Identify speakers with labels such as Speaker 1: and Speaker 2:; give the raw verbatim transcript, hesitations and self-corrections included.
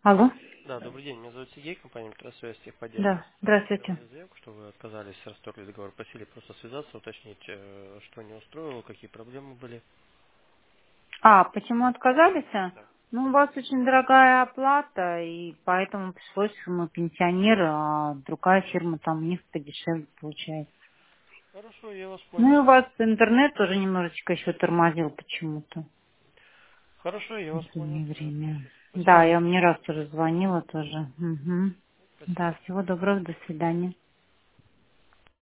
Speaker 1: Алло?
Speaker 2: Да, добрый день. Меня зовут Сергей, компания Микросвязь, техподдержка.
Speaker 1: Да,
Speaker 2: Вы
Speaker 1: здравствуйте.
Speaker 2: подавали заявку, что вы отказались, расторгли договор, просили просто связаться, уточнить, э, что не устроило, какие проблемы были.
Speaker 1: А, почему отказались?
Speaker 2: Да.
Speaker 1: Ну, у вас очень дорогая оплата, и поэтому пришлось, мы пенсионеры, а другая фирма там у них подешевле получается.
Speaker 2: Хорошо, я вас
Speaker 1: Ну
Speaker 2: понял.
Speaker 1: и у вас интернет тоже немножечко еще тормозил почему-то
Speaker 2: Хорошо, я
Speaker 1: в
Speaker 2: вас понял.
Speaker 1: последнее
Speaker 2: Э,
Speaker 1: время.
Speaker 2: Спасибо
Speaker 1: Да,
Speaker 2: вам
Speaker 1: я
Speaker 2: за
Speaker 1: мне раз
Speaker 2: информацию.
Speaker 1: уже звонила тоже. Угу.
Speaker 2: Спасибо.
Speaker 1: Да, всего доброго, до свидания.